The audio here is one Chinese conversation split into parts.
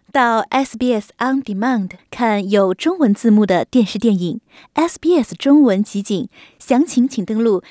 到 SBS On Demand 看有中文字幕的电视电影 SBS 中文集锦，详情请登录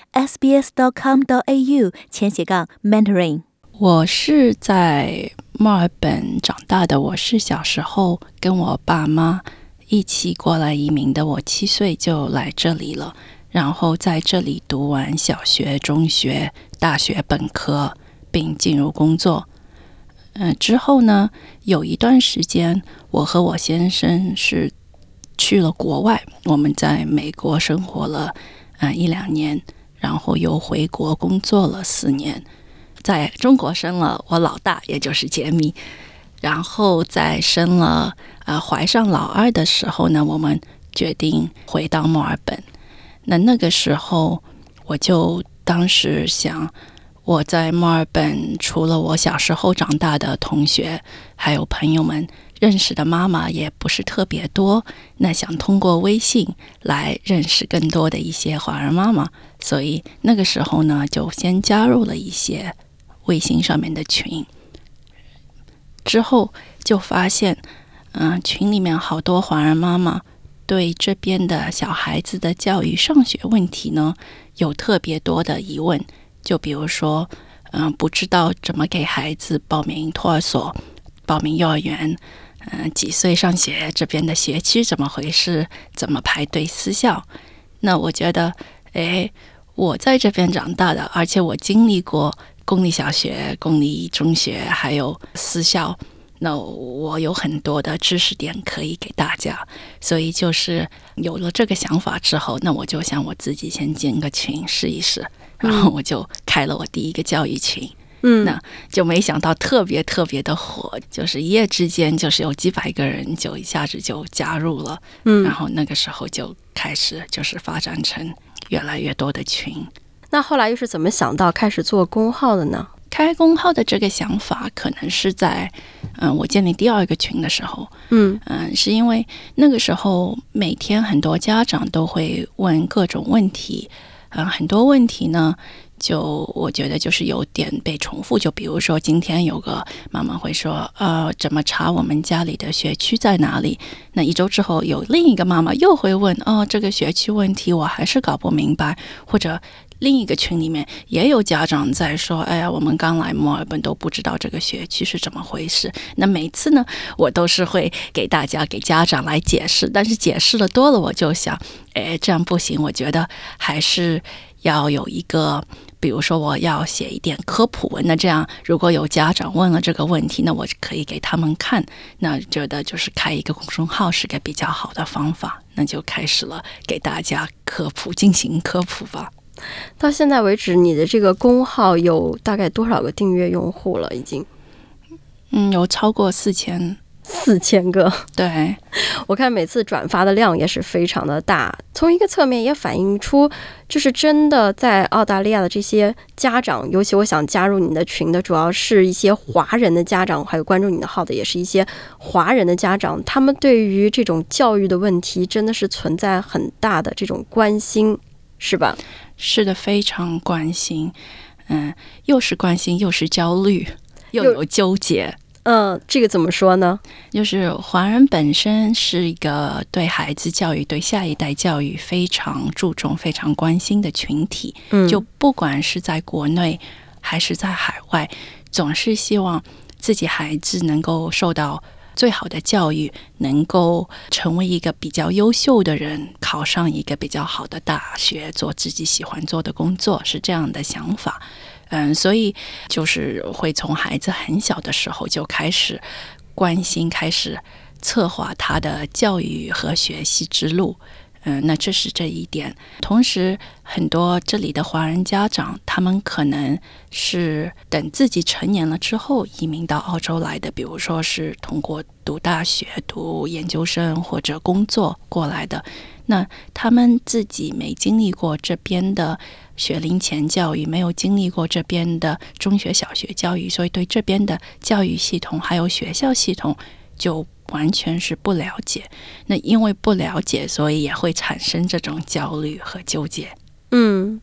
sbs.com.au/Mandarin。 我是在墨尔本长大的，我是小时候跟我爸妈一起过来移民的，我7岁就来这里了，然后在这里读完小学、中学、大学本科，并进入工作。之后呢，有一段时间，我和我先生是去了国外，我们在美国生活了1-2年，然后又回国工作了4年，在中国生了我老大，也就是杰米，然后在生了怀上老二的时候呢，我们决定回到墨尔本。那个时候，我就当时想，我在墨尔本除了我小时候长大的同学还有朋友们，认识的妈妈也不是特别多，那想通过微信来认识更多的一些华人妈妈，所以那个时候呢，就先加入了一些微信上面的群。之后就发现群里面好多华人妈妈对这边的小孩子的教育上学问题呢有特别多的疑问，就比如说不知道怎么给孩子报名托儿所，报名幼儿园，几岁上学，这边的学区怎么回事，怎么排队私校。那我觉得我在这边长大的，而且我经历过公立小学、公立中学还有私校，那我有很多的知识点可以给大家，所以就是有了这个想法之后，那我就想我自己先建个群试一试，然后我就开了我第一个教育群。那就没想到特别特别的火，就是一夜之间就是有几百个人就一下子就加入了，然后那个时候就开始就是发展成越来越多的群。 那后来又是怎么想到开始做公号的呢？ 开公号的这个想法可能是在我建立第2个群的时候，是因为那个时候每天很多家长都会问各种问题，很多问题呢就我觉得就是有点被重复，就比如说今天有个妈妈会说怎么查我们家里的学区在哪里，那1周之后有另一个妈妈又会问这个学区问题我还是搞不明白，或者另一个群里面也有家长在说我们刚来墨尔本都不知道这个学区是怎么回事。那每次呢我都是会给家长来解释，但是解释了多了我就想这样不行，我觉得还是要有一个，比如说我要写一点科普文，那这样如果有家长问了这个问题，那我可以给他们看，那觉得就是开一个公众号是个比较好的方法，那就开始了给大家进行科普吧。 到现在为止，你的这个公号有大概多少个订阅用户了？已经有超过4000 个。 对， 我看每次转发的量也是非常的大，从一个侧面也反映出就是真的在澳大利亚的这些家长，尤其我想加入你的群的主要是一些华人的家长，还有关注你的号的也是一些华人的家长，他们对于这种教育的问题真的是存在很大的这种关心，是吧？ 是的，非常关心，又是关心又是焦虑又有纠结。 这个怎么说呢？ 就是华人本身是一个对孩子教育、对下一代教育非常注重、非常关心的群体。就不管是在国内还是在海外，总是希望自己孩子能够受到最好的教育，能够成为一个比较优秀的人，考上一个比较好的大学，做自己喜欢做的工作，是这样的想法。所以就是会从孩子很小的时候就开始关心，开始策划他的教育和学习之路。那这是这一点。同时很多这里的华人家长，他们可能是等自己成年了之后移民到澳洲来的，比如说是通过读大学、读研究生或者工作过来的，那他们自己没经历过这边的学龄前教育，没有经历过这边的中学小学教育，所以对这边的教育系统还有学校系统就完全是不了解。那因为不了解，所以也会产生这种焦虑和纠结。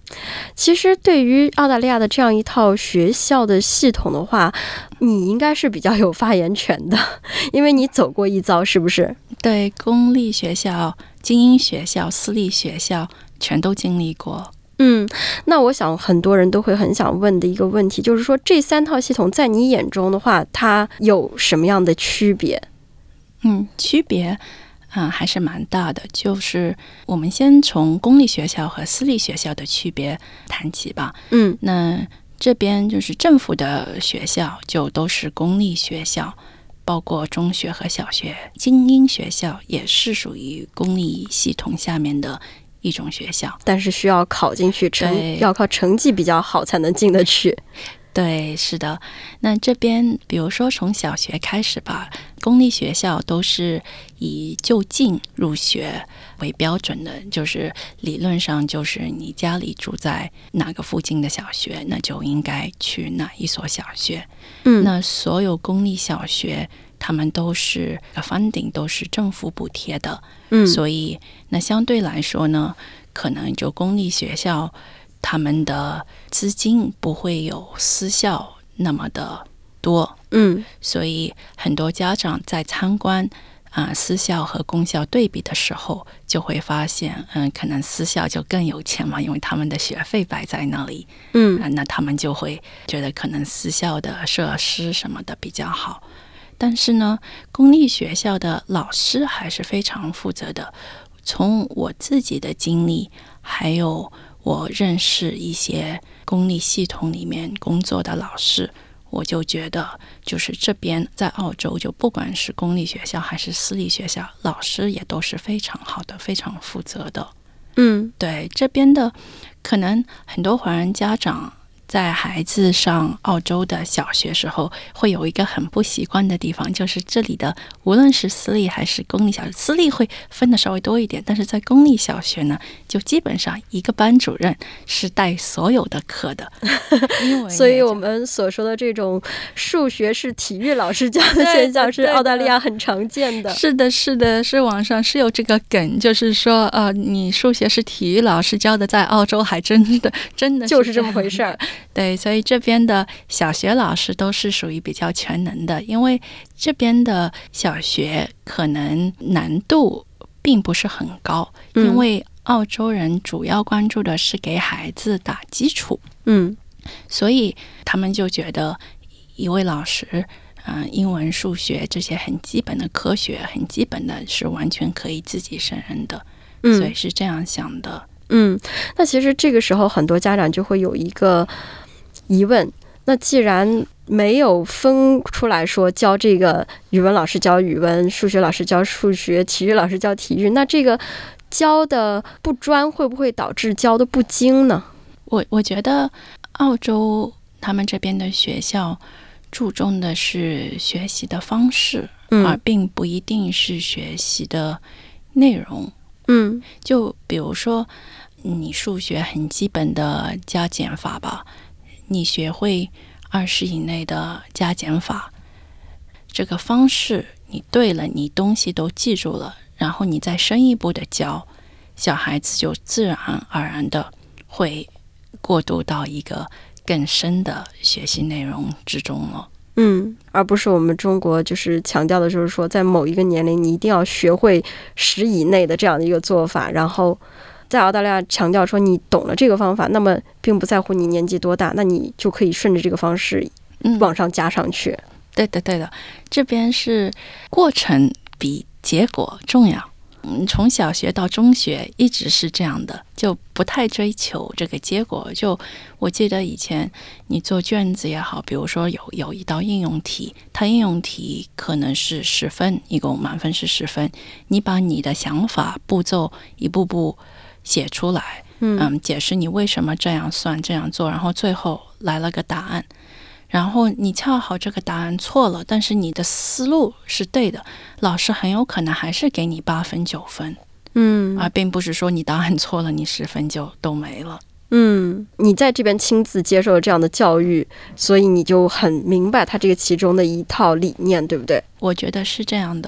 其实对于澳大利亚的这样一套学校的系统的话，你应该是比较有发言权的，因为你走过一遭，是不是？ 对，公立学校、精英学校、私立学校全都经历过。 那我想很多人都会很想问的一个问题，就是说这3套系统在你眼中的话，它有什么样的区别？ 区别还是蛮大的。就是我们先从公立学校和私立学校的区别谈起吧。那这边就是政府的学校就都是公立学校，包括中学和小学。精英学校也是属于公立系统下面的一种学校， 但是需要考进去，要靠成绩比较好才能进得去。 对，是的。那这边比如说从小学开始吧，公立学校都是以就近入学为标准的，就是理论上就是你家里住在哪个附近的小学，那就应该去哪一所小学。那所有公立小学他们都是 funding 都是政府补贴的，所以那相对来说呢，可能就公立学校他们的资金不会有私校那么的多，所以很多家长在参观私校和公校对比的时候，就会发现，可能私校就更有钱嘛，因为他们的学费摆在那里，那他们就会觉得可能私校的设施什么的比较好。但是呢，公立学校的老师还是非常负责的。从我自己的经历，还有我认识一些公立系统里面工作的老师，我就觉得就是这边在澳洲，就不管是公立学校还是私立学校，老师也都是非常好的，非常负责的。对，这边的可能很多华人家长在孩子上澳洲的小学时候，会有一个很不习惯的地方，就是这里的无论是私立还是公立小学，私立会分的稍微多一点，但是在公立小学呢，就基本上一个班主任是带所有的课的。 所以我们所说的这种数学是体育老师教的现象，是澳大利亚很常见的。 是的，是的，是网上是有这个梗，就是说你数学是体育老师教的，在澳洲还真的就是这么回事儿。 对，所以这边的小学老师都是属于比较全能的，因为这边的小学可能难度并不是很高，因为澳洲人主要关注的是给孩子打基础，所以他们就觉得一位老师英文、数学这些很基本的科学，很基本的是完全可以自己胜任的，所以是这样想的。 那其实这个时候很多家长就会有一个疑问，那既然没有分出来说教这个语文老师教语文，数学老师教数学，体育老师教体育，那这个教的不专会不会导致教的不精呢？ 我觉得澳洲他们这边的学校注重的是学习的方式，而并不一定是学习的内容。就比如说你数学很基本的加减法吧，你学会20以内的加减法，这个方式你对了，你东西都记住了，然后你再深一步的教，小孩子就自然而然的会过渡到一个更深的学习内容之中了。 而不是我们中国就是强调的就是说在某一个年龄你一定要学会10以内的这样的一个做法，然后在澳大利亚强调说你懂了这个方法，那么并不在乎你年纪多大，那你就可以顺着这个方式往上加上去。 对的，这边是过程比结果重要。从小学到中学一直是这样的，就不太追求这个结果。就我记得以前你做卷子也好，比如说有一道应用题，它应用题可能是10分，一共满分是10分，你把你的想法步骤一步步写出来，解释你为什么这样算这样做，然后最后来了个答案。然后你恰好这个答案错了，但是你的思路是对的，老师很有可能还是给你8分9分，而并不是说你答案错了，你10分就都没了。 你在这边亲自接受了这样的教育，所以你就很明白它这个其中的一套理念，对不对？ 我觉得是这样的。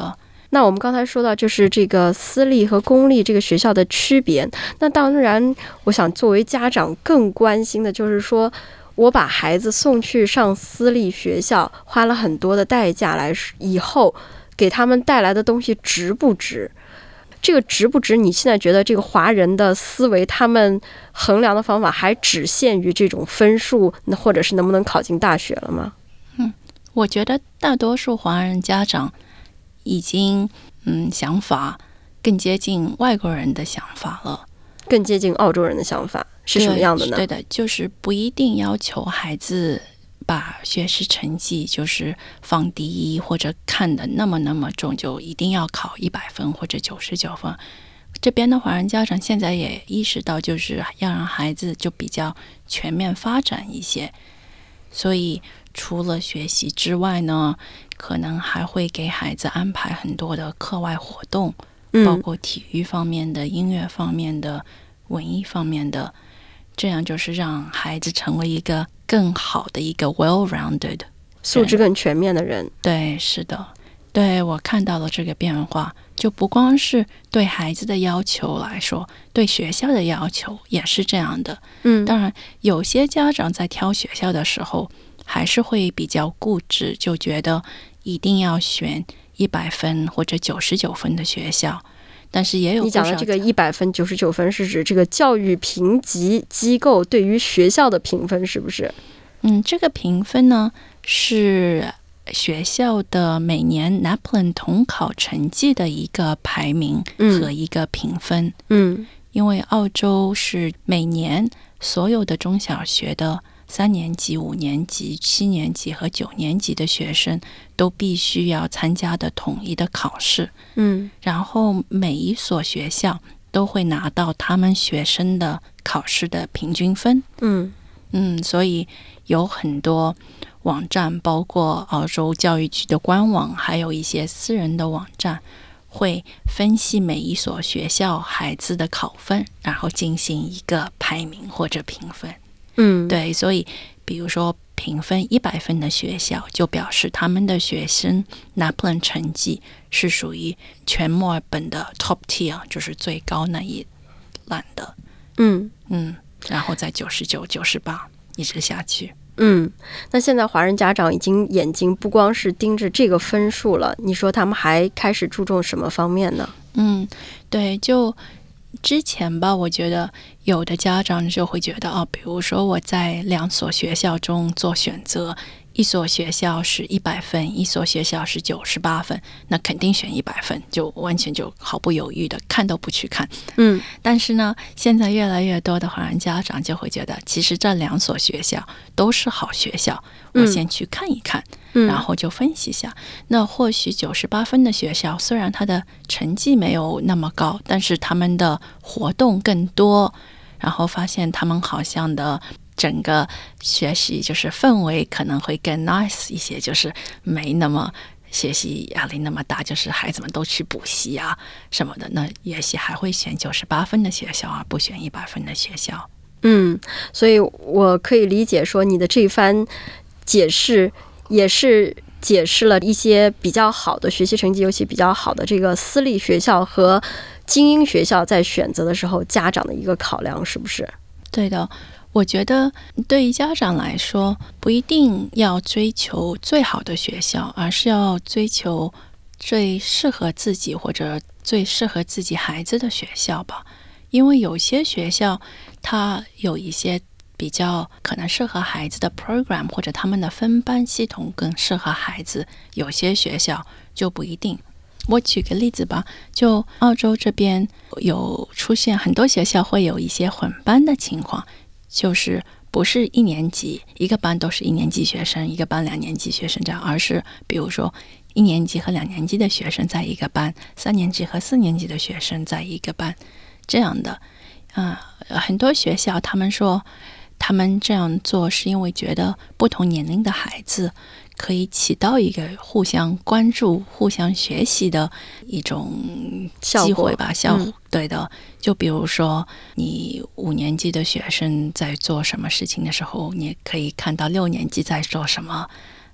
那我们刚才说到就是这个私立和公立这个学校的区别，那当然我想作为家长更关心的就是说，我把孩子送去上私立学校，花了很多的代价来，以后给他们带来的东西值不值？这个值不值？你现在觉得这个华人的思维，他们衡量的方法还只限于这种分数，或者是能不能考进大学了吗？ 我觉得大多数华人家长已经想法更接近外国人的想法了， 更接近澳洲人的想法是什么样的呢？ 对的，就是不一定要求孩子把学习成绩就是放第一，或者看得那么重，就一定要考100分或者99分。这边的华人家长现在也意识到，就是要让孩子就比较全面发展一些，所以除了学习之外呢，可能还会给孩子安排很多的课外活动，包括体育方面的、音乐方面的、文艺方面的，这样就是让孩子成为一个更好的一个 well-rounded 素质更全面的人。 对，是的，对，我看到了这个变化，就不光是对孩子的要求来说，对学校的要求也是这样的。当然有些家长在挑学校的时候还是会比较固执，就觉得一定要选100分或者99分的学校，但是也有你讲的这个100分、99分是指这个教育评级机构对于学校的评分，是不是？ 这个评分呢是学校的每年 NAPLAN 统考成绩的一个排名和一个评分。因为澳洲是每年所有的中小学的3年级、5年级、7年级和9年级的学生都必须要参加的统一的考试。然后每一所学校都会拿到他们学生的考试的平均分。所以有很多网站，包括澳洲教育局的官网，还有一些私人的网站，会分析每一所学校孩子的考分，然后进行一个排名或者评分。对，所以比如说评分100分的学校，就表示他们的学生 NAPLAN 成绩是属于全墨尔本的 top tier， 就是最高那一栏的。然后在99、98一直下去。 那现在华人家长已经眼睛不光是盯着这个分数了，你说他们还开始注重什么方面呢？ 对，就之前吧，我觉得有的家长就会觉得比如说我在2所学校中做选择，一所学校是100分，一所学校是98分，那肯定选100分，就完全就毫不犹豫的看都不去看。但是呢，现在越来越多的华人家长就会觉得，其实这2所学校都是好学校，我先去看一看，然后就分析一下。那或许98分的学校，虽然他的成绩没有那么高，但是他们的活动更多，然后发现他们好像的整个学习就是氛围可能会更 nice 一些，就是没那么学习压力那么大，就是孩子们都去补习啊什么的，那也许还会选98分的学校，而不选100分的学校。 所以我可以理解说你的这番解释也是解释了一些比较好的学习成绩，尤其比较好的这个私立学校和精英学校在选择的时候家长的一个考量，是不是？ 对的，我觉得对于家长来说，不一定要追求最好的学校，而是要追求最适合自己或者最适合自己孩子的学校吧。因为有些学校它有一些比较可能适合孩子的 program， 或者他们的分班系统更适合孩子，有些学校就不一定。我举个例子吧，就澳洲这边有出现很多学校会有一些混班的情况，就是不是1年级一个班都是1年级学生，一个班2年级学生这样，而是比如说1年级和2年级的学生在一个班，3年级和4年级的学生在一个班，这样的。很多学校他们说他们这样做是因为觉得不同年龄的孩子可以起到一个互相关注、互相学习的一种机会吧，效果。对的，就比如说你5年级的学生在做什么事情的时候，你可以看到6年级在做什么，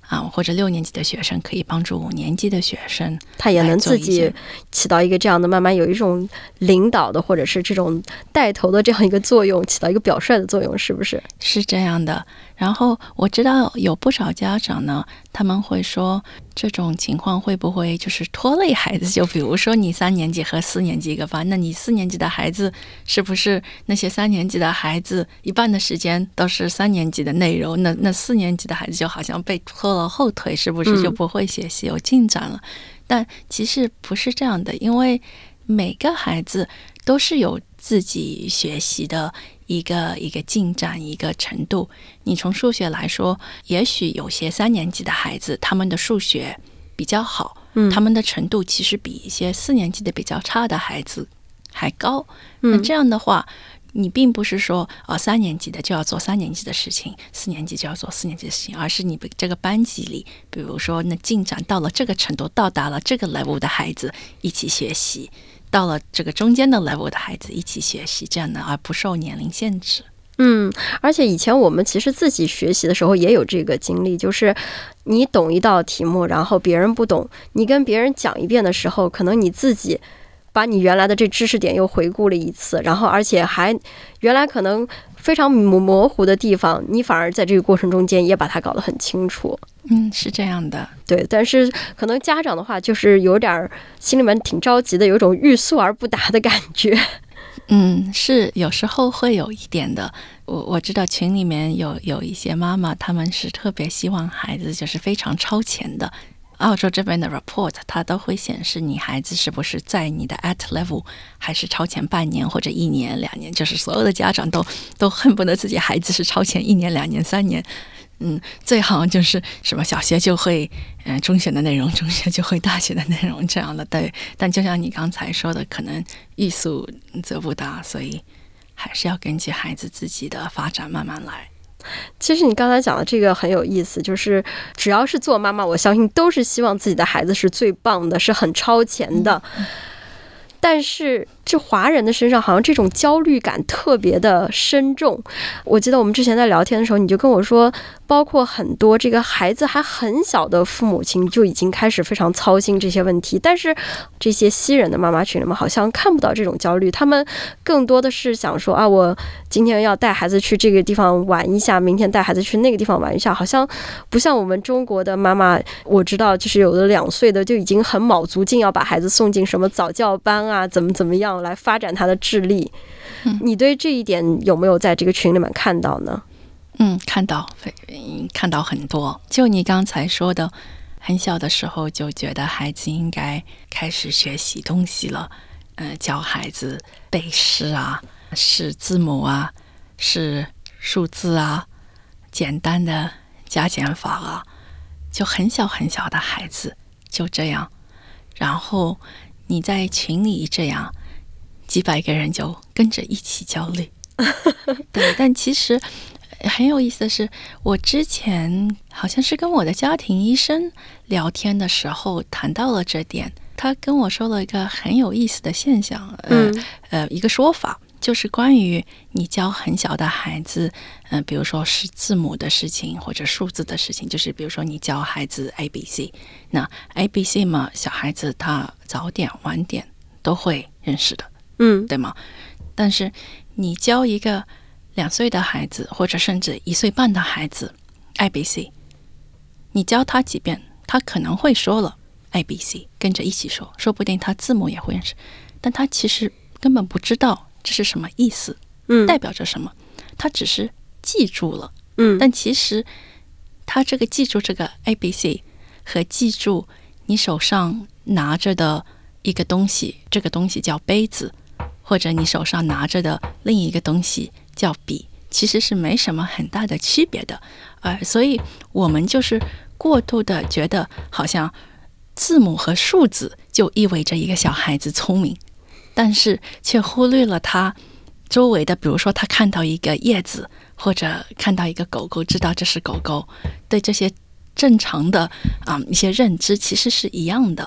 或者6年级的学生可以帮助5年级的学生， 他也能自己起到一个这样的慢慢有一种领导的或者是这种带头的这样一个作用，起到一个表率的作用，是不是？ 是这样的。然后我知道有不少家长呢，他们会说这种情况会不会就是拖累孩子，就比如说你3年级和4年级一个班，那你4年级的孩子是不是那些3年级的孩子一半的时间都是3年级的内容，那4年级的孩子就好像被拖了后腿，是不是就不会学习有进展了？但其实不是这样的，因为每个孩子都是有自己学习的一个进展，一个程度。你从数学来说，也许有些3年级的孩子他们的数学比较好，他们的程度其实比一些4年级的比较差的孩子还高。那这样的话，你并不是说3年级的就要做3年级的事情，4年级就要做4年级的事情，而是你这个班级里，比如说那进展到了这个程度，到达了这个 level 的孩子一起学习，到了这个中间的 level 的孩子一起学习，这样的而不受年龄限制。 而且以前我们其实自己学习的时候也有这个经历，就是你懂一道题目，然后别人不懂，你跟别人讲一遍的时候，可能你自己把你原来的这知识点又回顾了一次，然后而且还原来可能非常模糊的地方，你反而在这个过程中间也把它搞得很清楚。 是这样的。 对，但是可能家长的话就是有点心里面挺着急的，有种欲速而不达的感觉。 是有时候会有一点的。我知道群里面有一些妈妈，他们是特别希望孩子就是非常超前的。澳洲这边的 report 它都会显示你孩子是不是在你的 at level 还是超前半年或者1年2年，就是所有的家长都恨不得自己孩子是超前1年2年3年。最好就是什么小学就会中学的内容，中学就会大学的内容这样的。对，但就像你刚才说的，可能欲速则不达，所以还是要根据孩子自己的发展慢慢来。 其实你刚才讲的这个很有意思，就是只要是做妈妈，我相信都是希望自己的孩子是最棒的，是很超前的。但是这华人的身上好像这种焦虑感特别的深重。我记得我们之前在聊天的时候，你就跟我说，包括很多这个孩子还很小的父母亲就已经开始非常操心这些问题，但是这些西人的妈妈群里面好像看不到这种焦虑，他们更多的是想说我今天要带孩子去这个地方玩一下，明天带孩子去那个地方玩一下，好像不像我们中国的妈妈，我知道就是有的2岁的就已经很卯足劲要把孩子送进什么早教班怎么样来发展他的智力。你对这一点有没有在这个群里面看到呢？ 看到很多。就你刚才说的，很小的时候就觉得孩子应该开始学习东西了，教孩子背诗是字母是数字简单的加减法就很小很小的孩子就这样，然后你在群里这样，几百个人就跟着一起焦虑。对，但其实很有意思的是，我之前好像是跟我的家庭医生聊天的时候谈到了这点，他跟我说了一个很有意思的现象，一个说法，就是关于你教很小的孩子，比如说是字母的事情或者数字的事情，就是比如说你教孩子 ABC， 那 ABC 嘛，小孩子他早点晚点都会认识的，对吗？但是你教一个2岁的孩子或者甚至1岁半的孩子 ABC， 你教他几遍，他可能会说了 ABC， 跟着一起说，说不定他字母也会认识，但他其实根本不知道这是什么意思，代表着什么，他只是记住了，但其实他这个记住这个 ABC 和记住你手上拿着的一个东西，这个东西叫杯子，或者你手上拿着的另一个东西叫笔，其实是没什么很大的区别的。所以我们就是过度的觉得好像字母和数字就意味着一个小孩子聪明，但是却忽略了他周围的，比如说他看到一个叶子或者看到一个狗狗，知道这是狗狗，对这些正常的一些认知其实是一样的。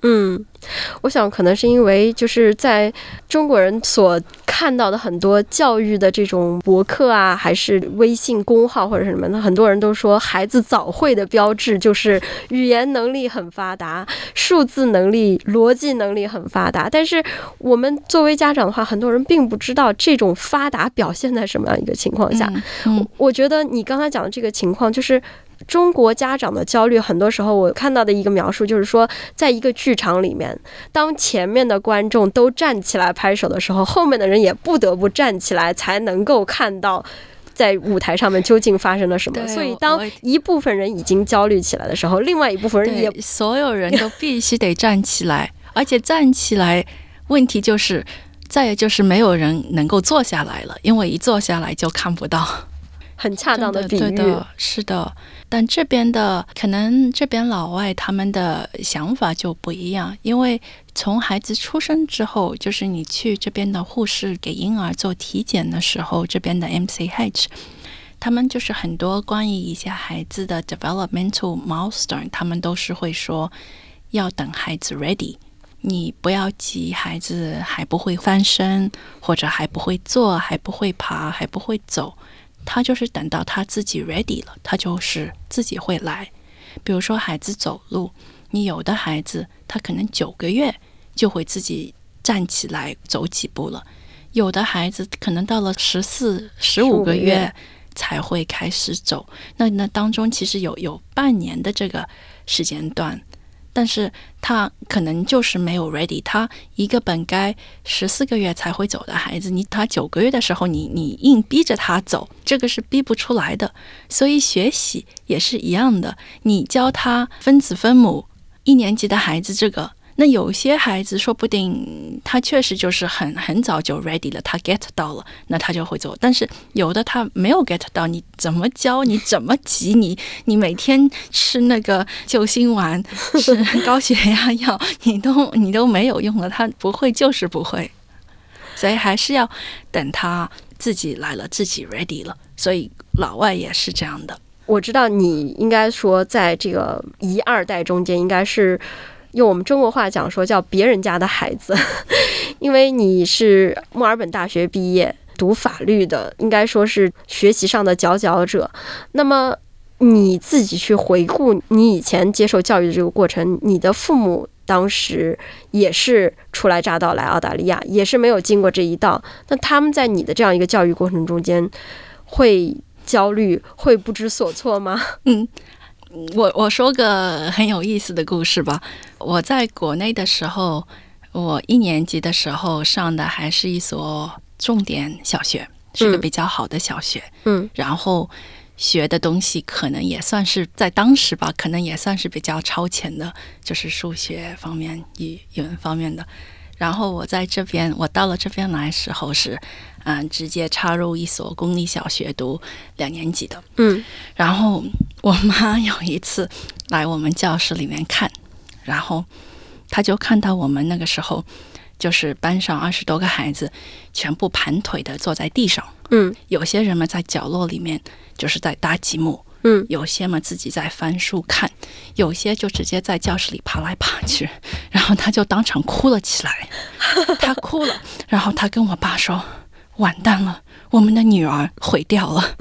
我想可能是因为就是在中国人所看到的很多教育的这种博客啊，还是微信公号或者什么的，很多人都说孩子早会的标志就是语言能力很发达，数字能力、逻辑能力很发达。但是我们作为家长的话，很多人并不知道这种发达表现在什么样一个情况下。我觉得你刚才讲的这个情况就是中国家长的焦虑，很多时候我看到的一个描述就是说，在一个剧场里面，当前面的观众都站起来拍手的时候，后面的人也不得不站起来才能够看到在舞台上面究竟发生了什么。所以当一部分人已经焦虑起来的时候，另外一部分人也所有人都必须得站起来，而且站起来问题就是再也就是没有人能够坐下来了，因为一坐下来就看不到。 很恰当的比喻。 对的，是的。但这边的可能这边老外他们的想法就不一样，因为从孩子出生之后，就是你去这边的护士给婴儿做体检的时候，这边的 MCH 他们就是很多关于一些孩子的 developmental milestone， 他们都是会说要等孩子 ready， 你不要急，孩子还不会翻身，或者还不会坐，还不会爬，还不会走，他就是等到他自己 ready 了，他就是自己会来。比如说孩子走路，你有的孩子他可能9个月就会自己站起来走几步了，有的孩子可能到了14、15个月才会开始走。那当中其实有半年的这个时间段，但是他可能就是没有 ready。 他一个本该14个月才会走的孩子，他9个月的时候你硬逼着他走，这个是逼不出来的。所以学习也是一样的，你教他分子分母，1年级的孩子这个，那有些孩子说不定他确实就是很早就 ready 了，他 get 到了，那他就会走。但是有的他没有 get 到，你怎么教，你怎么急，你每天吃那个救心丸，吃高血压药，你都没有用了，他不会就是不会。所以还是要等他自己来了，自己 ready 了。所以老外也是这样的。 我知道你应该说在这个1、2代中间应该是用我们中国话讲说叫别人家的孩子，因为你是墨尔本大学毕业读法律的，应该说是学习上的佼佼者。那么你自己去回顾你以前接受教育的这个过程，你的父母当时也是初来乍到来澳大利亚，也是没有经过这一道，那他们在你的这样一个教育过程中间会焦虑，会不知所措吗？ 我说个很有意思的故事吧。我在国内的时候，我1年级的时候上的还是一所重点小学，是个比较好的小学。然后学的东西可能也算是在当时吧，可能也算是比较超前的，就是数学方面、语文方面的。然后我到了这边来的时候是直接插入一所公立小学读2年级的。然后我妈有一次来我们教室里面看，然后她就看到我们那个时候就是班上20多个孩子全部盘腿的坐在地上，有些人们在角落里面就是在搭积木，有些嘛自己在翻书看，有些就直接在教室里爬来爬去，然后他就当场哭了起来。他哭了，然后他跟我爸说：“完蛋了，我们的女儿毁掉了。”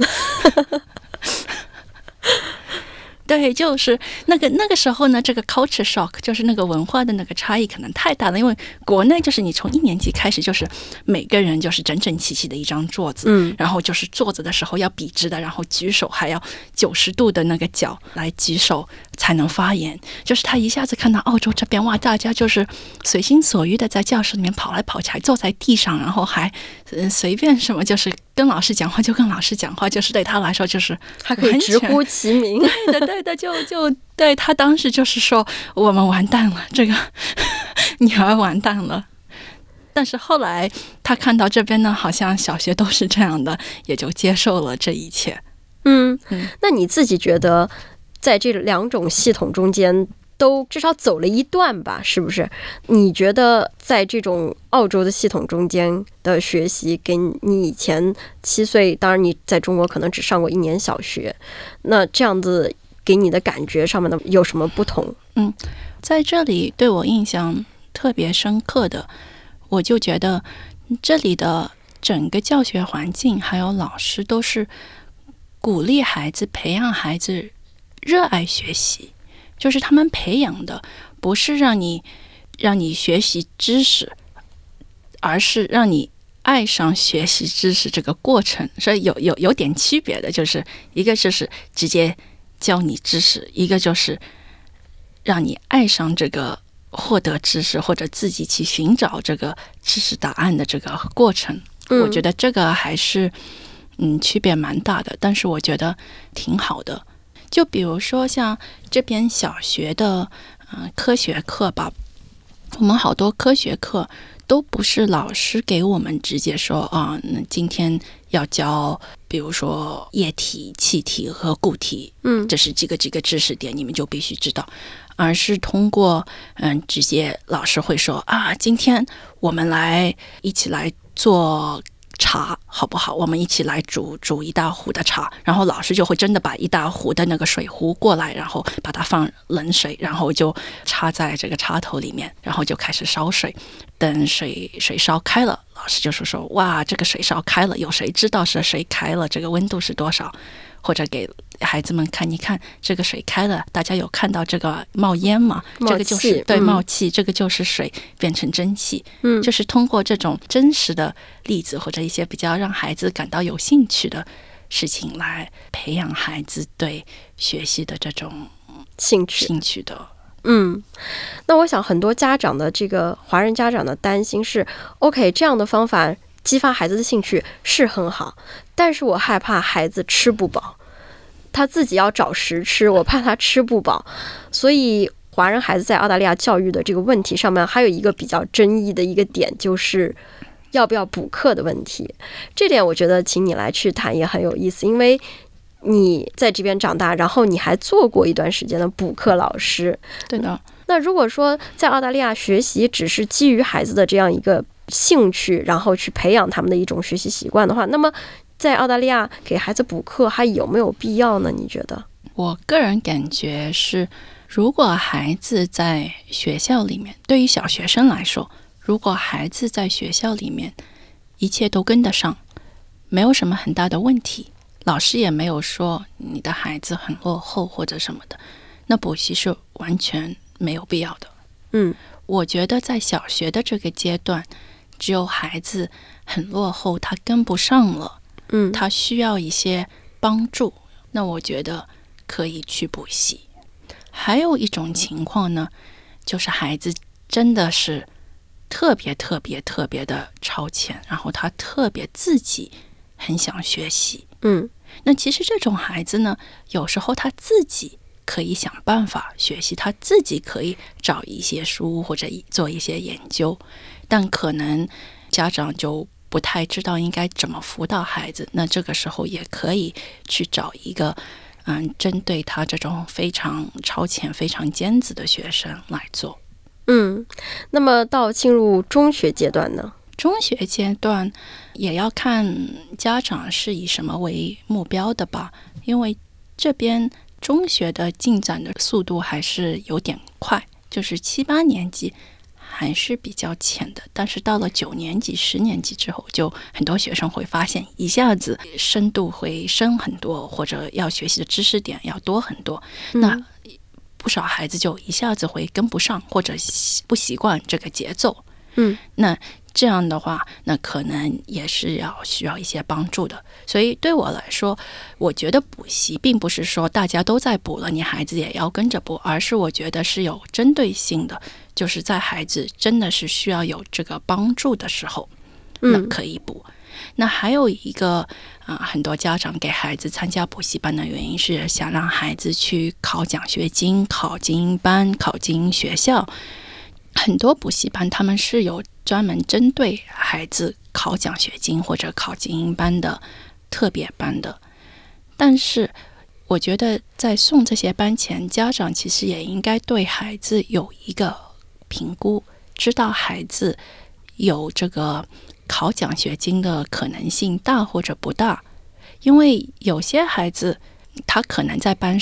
对，就是那个时候呢，这个 culture shock 就是那个文化的那个差异可能太大了。因为国内就是你从1年级开始，就是每个人就是整整齐齐的一张桌子，然后就是坐着的时候要笔直的，然后举手还要90度的那个角来举手才能发言。就是他一下子看到澳洲这边，哇，大家就是随心所欲的在教室里面跑来跑去，还坐在地上，然后还随便什么，就是跟老师讲话就跟老师讲话，就是对他来说就是他可以直呼其名。 对的，就对，他当时就是说我们完蛋了，这个女儿完蛋了。但是后来他看到这边呢，好像小学都是这样的，也就接受了这一切。 那你自己觉得在这2种系统中间都至少走了一段吧，是不是？你觉得在这种澳洲的系统中间的学习给你以前7岁，当然你在中国可能只上过1年小学，那这样子给你的感觉上面的有什么不同？ 在这里对我印象特别深刻的，我就觉得这里的整个教学环境还有老师都是鼓励孩子、培养孩子热爱学习，就是他们培养的不是让你学习知识，而是让你爱上学习知识这个过程，所以有点区别的，就是一个就是直接教你知识，一个就是让你爱上这个获得知识或者自己去寻找这个知识答案的这个过程。我觉得这个还是区别蛮大的，但是我觉得挺好的。就比如说像这边小学的科学课吧，我们好多科学课都不是老师给我们直接说那今天要教比如说液体、气体和固体，这是几个知识点，你们就必须知道，而是通过直接老师会说今天我们一起来做茶好不好？我们一起来煮一大壶的茶，然后老师就会真的把一大壶的那个水壶过来，然后把它放冷水，然后就插在这个插头里面，然后就开始烧水。等水烧开了，老师就是说哇，这个水烧开了，有谁知道是谁开了，这个温度是多少？或者给孩子们看，你看这个水开了，大家有看到这个冒烟吗？这个就是对冒气，这个就是水变成蒸汽。就是通过这种真实的例子或者一些比较让孩子感到有兴趣的事情来培养孩子对学习的这种兴趣的。 那我想很多家长的这个华人家长的担心是 OK， 这样的方法激发孩子的兴趣是很好，但是我害怕孩子吃不饱，他自己要找食吃，我怕他吃不饱。所以华人孩子在澳大利亚教育的这个问题上面还有一个比较争议的一个点，就是要不要补课的问题。这点我觉得请你来去谈也很有意思，因为你在这边长大，然后你还做过一段时间的补课老师。 对的。 那如果说在澳大利亚学习只是基于孩子的这样一个兴趣，然后去培养他们的一种学习习惯的话，那么在澳大利亚给孩子补课还有没有必要呢？你觉得？ 我个人感觉是，如果孩子在学校里面，对于小学生来说，如果孩子在学校里面一切都跟得上，没有什么很大的问题，老师也没有说你的孩子很落后或者什么的，那补习是完全没有必要的。我觉得在小学的这个阶段，只有孩子很落后，他跟不上了，他需要一些帮助，那我觉得可以去补习。还有一种情况呢，就是孩子真的是特别的超前，然后他特别自己很想学习。那其实这种孩子呢，有时候他自己可以想办法学习，他自己可以找一些书或者做一些研究，但可能家长就不太知道应该怎么辅导孩子。那这个时候也可以去找一个针对他这种非常超前、非常尖子的学生来做。 那么到进入中学阶段呢？ 中学阶段也要看家长是以什么为目标的吧，因为这边中学的进展的速度还是有点快，就是7、8年级还是比较浅的，但是到了9年级、10年级之后，就很多学生会发现一下子深度会深很多，或者要学习的知识点要多很多，那不少孩子就一下子会跟不上，或者不习惯这个节奏。那这样的话，那可能也是需要一些帮助的。所以对我来说，我觉得补习并不是说大家都在补了，你孩子也要跟着补，而是我觉得是有针对性的，就是在孩子真的是需要有这个帮助的时候，那可以补。那还有一个很多家长给孩子参加补习班的原因是想让孩子去考奖学金、考精英班、考精英学校。很多补习班他们是有专门针对孩子考奖学金或者考精英班的特别班的，但是我觉得在送这些班前，家长其实也应该对孩子有一个评估，知道孩子有这个考奖学金的可能性大或者不大。因为有些孩子他可能在班上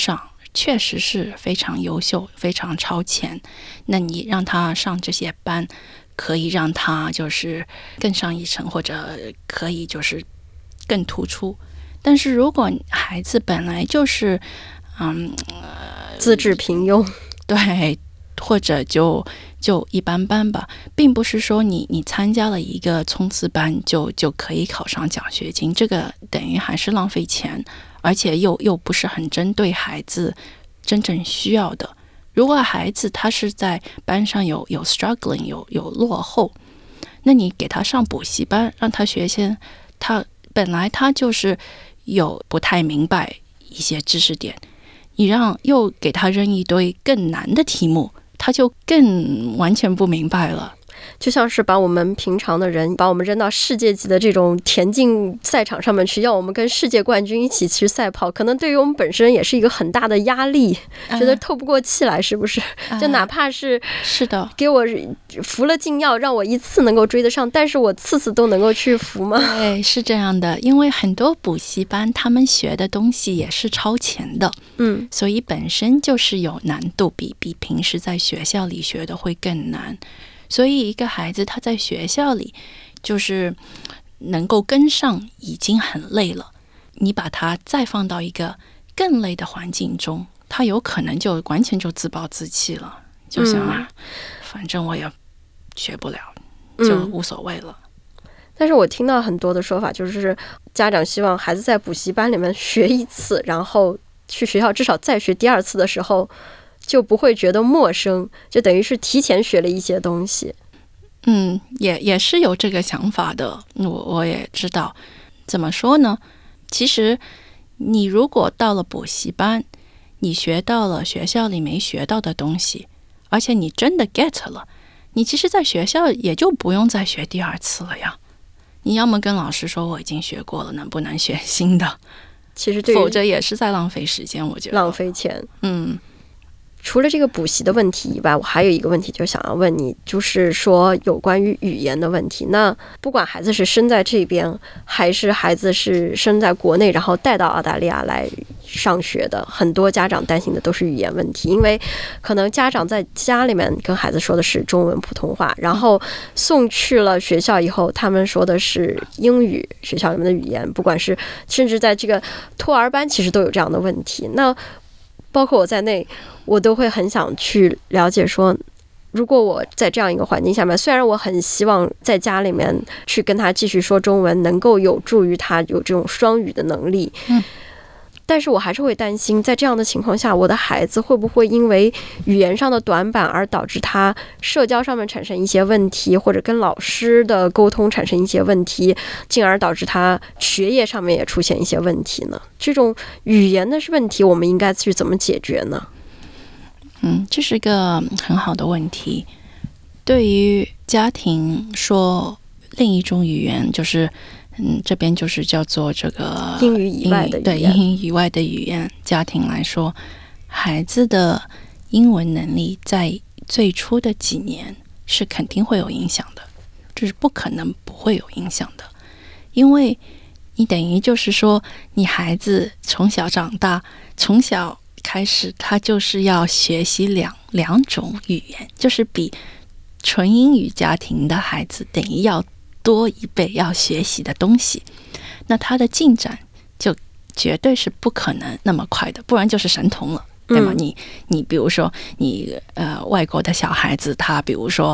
确实是非常优秀，非常超前。那你让他上这些班，可以让他就是更上一层，或者可以就是更突出。但是如果孩子本来就是资质平庸， 对，或者就一般般吧，并不是说你参加了一个冲刺班就可以考上奖学金，这个等于还是浪费钱，而且又不是很针对孩子真正需要的。如果孩子他是在班上有 struggling 有落后，那你给他上补习班，让他学些他本来他就是有不太明白一些知识点，你又给他扔一堆更难的题目，他就更完全不明白了。 就像是把我们平常的人把我们扔到世界级的这种田径赛场上面去，要我们跟世界冠军一起去赛跑，可能对于我们本身也是一个很大的压力，觉得透不过气来，是不是？就哪怕是的， 给我服了禁药，让我一次能够追得上，但是我次次都能够去服吗？ 对，是这样的，因为很多补习班他们学的东西也是超前的，所以本身就是有难度，比平时在学校里学的会更难。所以一个孩子他在学校里就是能够跟上已经很累了，你把他再放到一个更累的环境中，他有可能就完全就自暴自弃了，就想反正我也学不了，就无所谓了。 但是我听到很多的说法，就是家长希望孩子在补习班里面学一次，然后去学校至少再学第二次的时候就不会觉得陌生，就等于是提前学了一些东西。 也是有这个想法的，我也知道。怎么说呢？其实你如果到了补习班，你学到了学校里没学到的东西，而且你真的 get 了，你其实在学校也就不用再学第二次了呀。你要么跟老师说我已经学过了，能不能学新的？ 其实否则也是在浪费时间，我觉得浪费钱。除了这个补习的问题以外，我还有一个问题就想要问你，就是说有关于语言的问题。那不管孩子是生在这边，还是孩子是生在国内，然后带到澳大利亚来上学的，很多家长担心的都是语言问题，因为可能家长在家里面跟孩子说的是中文普通话，然后送去了学校以后，他们说的是英语，学校里面的语言，不管是甚至在这个托儿班，其实都有这样的问题。那包括我在内，我都会很想去了解说，如果我在这样一个环境下面，虽然我很希望在家里面去跟他继续说中文，能够有助于他有这种双语的能力，但是我还是会担心，在这样的情况下，我的孩子会不会因为语言上的短板而导致他社交上面产生一些问题，或者跟老师的沟通产生一些问题，进而导致他学业上面也出现一些问题呢？这种语言的问题，我们应该去怎么解决呢？ 这是个很好的问题。对于家庭说另一种语言，就是这边就是叫做这个英语以外的语言， 对，英语以外的语言，家庭来说，孩子的英文能力在最初的几年是肯定会有影响的，就是不可能不会有影响的，因为你等于就是说，你孩子从小长大，从小开始，他就是要学习两种语言，就是比纯英语家庭的孩子等于要多一倍要学习的东西，那他的进展就绝对是不可能那么快的，不然就是神童了，对吗？你比如说你外国的小孩子，他比如说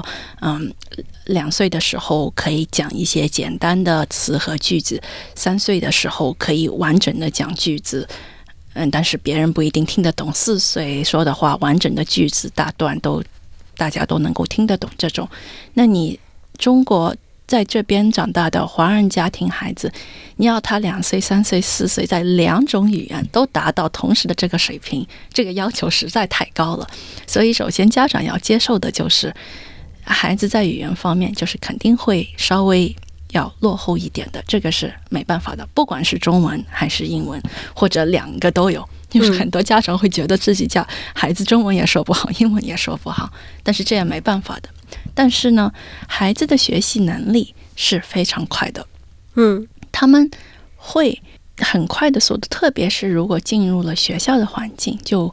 2岁的时候可以讲一些简单的词和句子，3岁的时候可以完整的讲句子，但是别人不一定听得懂，4岁说的话完整的句子大段都大家都能够听得懂这种。那你中国在这边长大的华人家庭孩子，你要他2岁、3岁、4岁在2种语言都达到同时的这个水平，这个要求实在太高了。所以首先家长要接受的就是孩子在语言方面就是肯定会稍微要落后一点的，这个是没办法的，不管是中文还是英文，或者2个都有。就是很多家长会觉得自己家孩子中文也说不好，英文也说不好，但是这也没办法的。但是呢，孩子的学习能力是非常快的，他们会很快的速度，特别是如果进入了学校的环境，就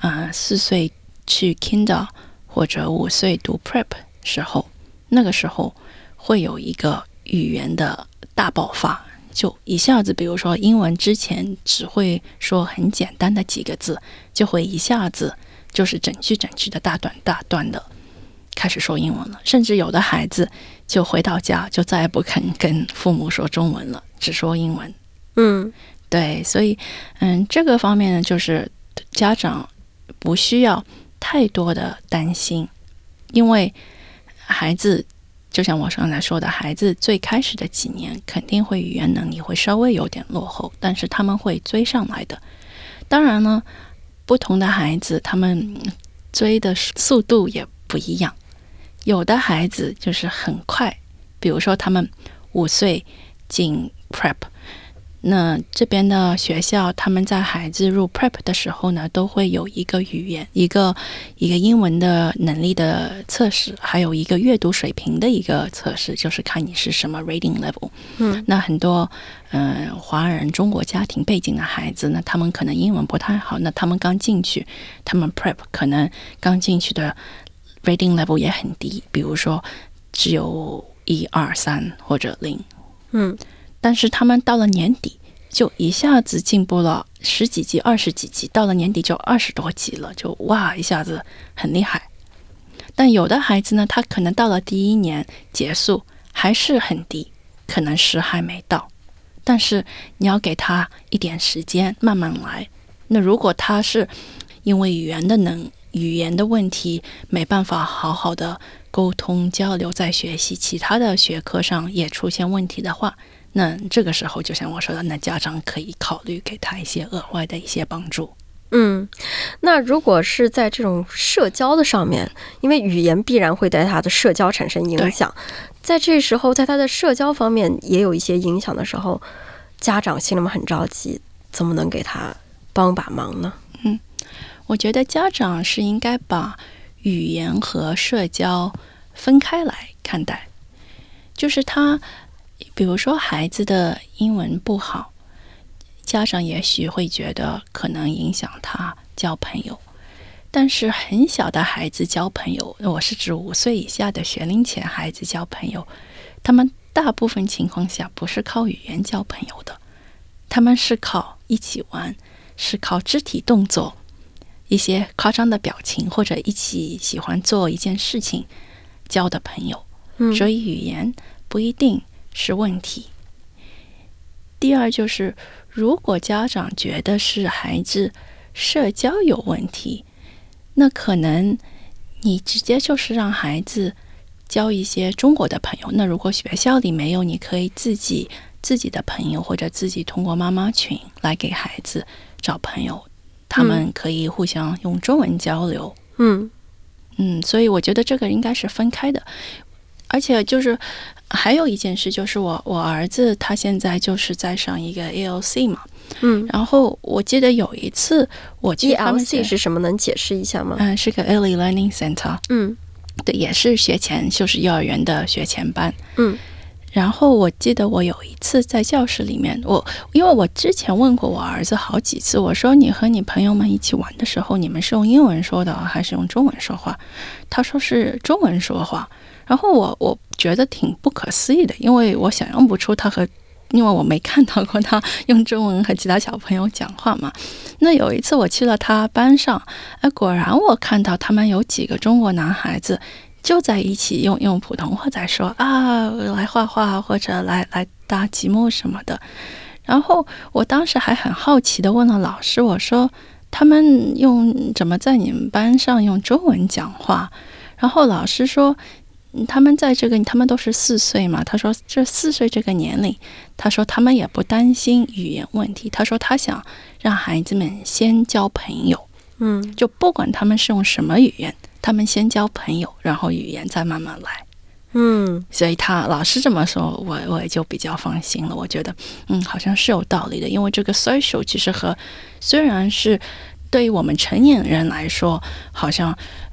4岁去 Kinder 或者5岁读 Prep 时候，那个时候会有一个语言的大爆发，就一下子，比如说英文之前只会说很简单的几个字，就会一下子就是整句的大段的开始说英文了，甚至有的孩子就回到家就再也不肯跟父母说中文了，只说英文。对，所以这个方面呢，就是家长不需要太多的担心，因为孩子就像我刚才说的，孩子最开始的几年肯定会语言能力会稍微有点落后，但是他们会追上来的。当然呢，不同的孩子他们追的速度也不一样，有的孩子就是很快，比如说他们5岁进 Prep， 那这边的学校他们在孩子入 Prep 的时候呢，都会有一个语言一个英文的能力的测试，还有一个阅读水平的一个测试，就是看你是什么 reading level。那很多华人中国家庭背景的孩子呢，他们可能英文不太好，那他们刚进去，他们 Prep 可能刚进去的 reading level 也很低，比如说只有1、2、3或者0。但是他们到了年底就一下子进步了10几级、20几级，到了年底就20多级了，就哇，一下子很厉害。但有的孩子呢，他可能到了第1年结束还是很低，可能10还没到，但是你要给他一点时间慢慢来。那如果他是因为语言的问题没办法好好的沟通交流，在学习其他的学科上也出现问题的话，那这个时候就像我说的，那家长可以考虑给他一些额外的一些帮助。 那如果是在这种社交的上面，因为语言必然会对他的社交产生影响，在这时候在他的社交方面也有一些影响的时候，家长心里面很着急，怎么能给他帮把忙呢？ 我觉得家长是应该把语言和社交分开来看待，就是他比如说孩子的英文不好，家长也许会觉得可能影响他交朋友，但是很小的孩子交朋友，我是指5岁以下的学龄前孩子交朋友，他们大部分情况下不是靠语言交朋友的，他们是靠一起玩，是靠肢体动作，一些夸张的表情，或者一起喜欢做一件事情交的朋友。所以语言不一定是问题。第二就是，如果家长觉得是孩子社交有问题，那可能你直接就是让孩子交一些中国的朋友。那如果学校里没有，你可以自己的朋友，或者自己通过妈妈群来给孩子找朋友，他们可以互相用中文交流。所以我觉得这个应该是分开的。而且就是还有一件事，就是我儿子他现在就是在上一个 ELC 嘛，然后我记得有一次我去他们 ELC 是什么，能解释一下吗？ 是个 Early Learning Center，对，也是学前，就是幼儿园的学前班。然后我记得我有一次在教室里面，因为我之前问过我儿子好几次，我说你和你朋友们一起玩的时候，你们是用英文说的还是用中文说话？他说是中文说话。然后我觉得挺不可思议的，因为我想象不出因为我没看到过他用中文和其他小朋友讲话嘛。那有一次我去了他班上，果然我看到他们有几个中国男孩子就在一起用普通话在说啊，来画画或者来搭积木什么的。然后我当时还很好奇的问了老师，我说他们怎么在你们班上用中文讲话？然后老师说他们都是4岁嘛，他说这4岁这个年龄，他说他们也不担心语言问题，他说他想让孩子们先交朋友，就不管他们是用什么语言，他们先交朋友，然后语言再慢慢来。所以老师这么说，我也就比较放心了。我觉得好像是有道理的，因为这个 social 其实虽然是对于我们成年人来说，好像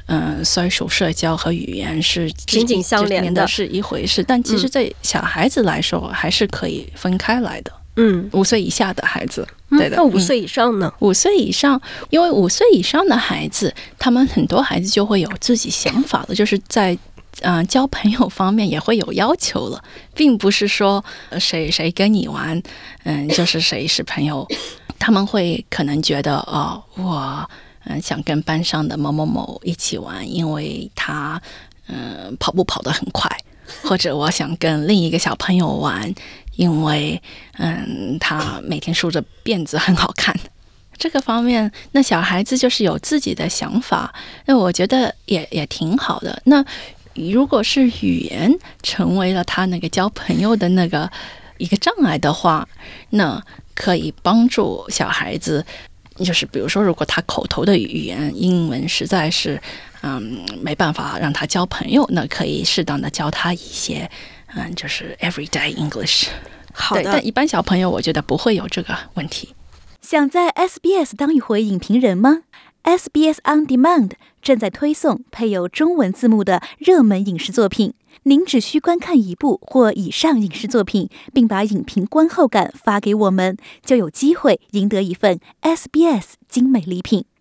social 社交和语言是紧紧相连的， 是一回事，但其实对小孩子来说还是可以分开来的。 5岁以下的孩子。对的。 那5岁以上呢 ？5岁以上，因为5岁以上的孩子，他们很多孩子就会有自己想法了，就是在交朋友方面也会有要求了，并不是说谁跟你玩，就是谁是朋友。他们会可能觉得我想跟班上的某某某一起玩，因为他跑步跑得很快，或者我想跟另一个小朋友玩，因为他每天梳着辫子很好看。这个方面，那小孩子就是有自己的想法，那我觉得也挺好的。那如果是语言成为了他那个交朋友的那个一个障碍的话，那可以帮助小孩子，就是比如说，如果他口头的语言英文实在是没办法让他交朋友，那可以适当的教他一些就是 everyday English。 好的， 对，但一般小朋友我觉得不会有这个问题。 想在 SBS 当一回影评人吗？ SBS On Demand 正在推送配有中文字幕的热门影视作品，您只需观看一部或以上影视作品，并把影评观后感发给我们，就有机会赢得一份 SBS 精美礼品。